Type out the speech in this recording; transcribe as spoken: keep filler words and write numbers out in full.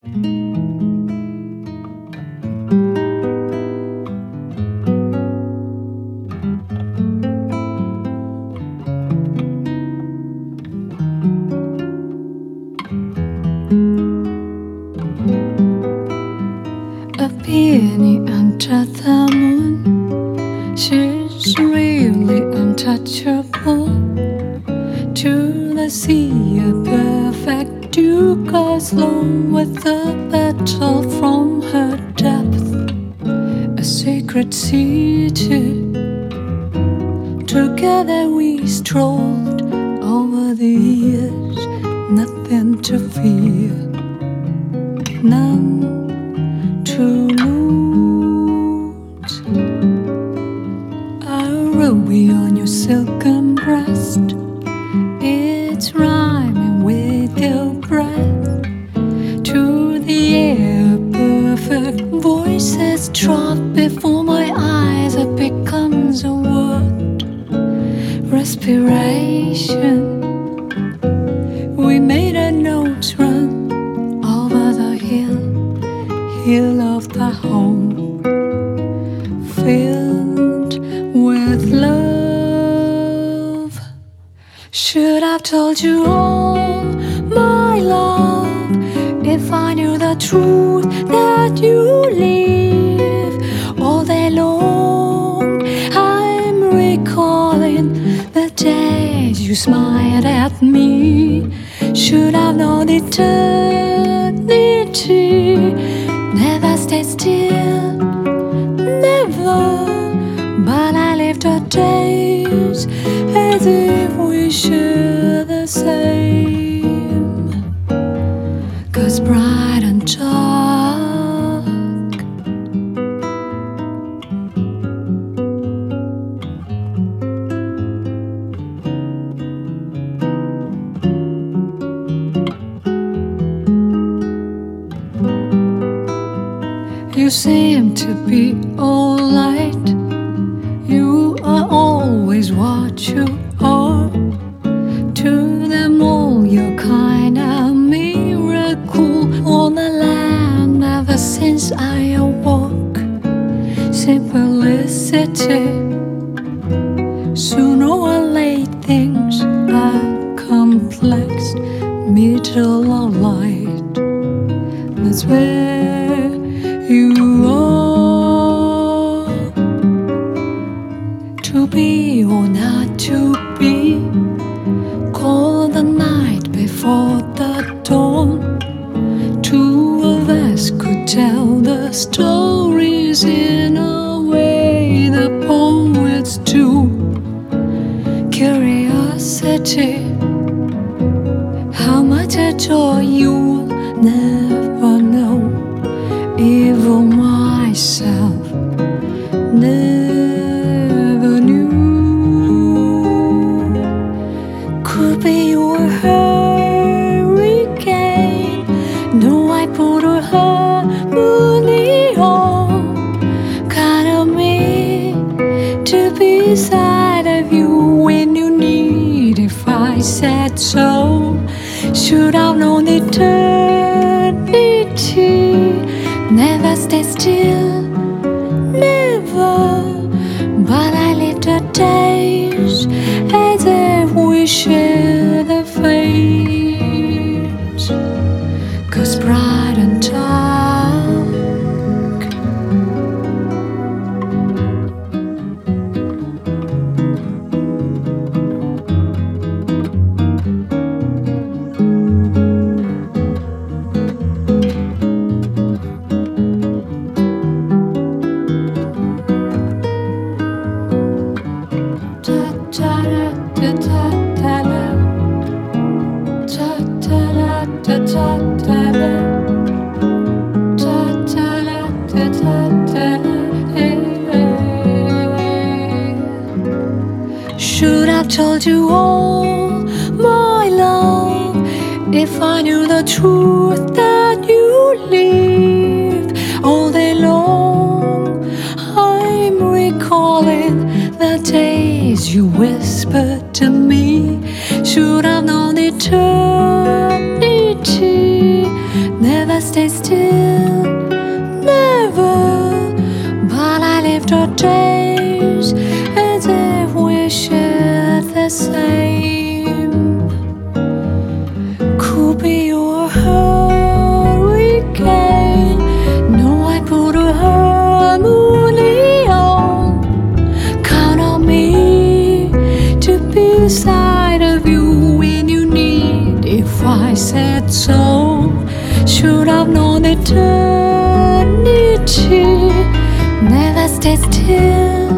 A peony under the moon, she's really untouchable. To the sea, a perfect duke goes along with the battle from her depth. A sacred city, together we strolled over the years. Nothing to fear, none to lose. A ruby on your silken breast, it's rhyming with your breath. To the air, perfect voices trot before my eyes. It becomes a word, respiration. We made our notes run over the hill, hill of the home, filled with love. Should have told you all, my love, if I knew the truth that you live all day long. I'm recalling the days you smiled at me. Should have known eternity never stay still, never. But I lived our days as if we share the same. 'Cause bright and dark, you seem to be all light. You are always what you are. To them all, you're kind of miracle on the land. Ever since I awoke, simplicity. Sooner or late, things are complex. Middle of light, that's where you are. To be or not to be, call the night before the dawn. Two of us could tell the stories in a way the poets do. Curiosity, how much I joy you'll never know. Even myself never knew. Could be your hurricane. No, I put a harmony on. Kind of me to be beside of you when you need. If I said so, should have known eternity never stay still, never. But I lived our days as if we share the fate. 'Cause bright and dark, should have told you all, my love, if I knew the truth that you live all day long. I'm recalling the days you whispered to me. Should have known eternity never never stay still, never. But I lived our days as if we shared the same. Could be your hurricane. No, I put a harmony on. Count on me to be beside of you when you need. If I said so, should have known eternity. Never stay still,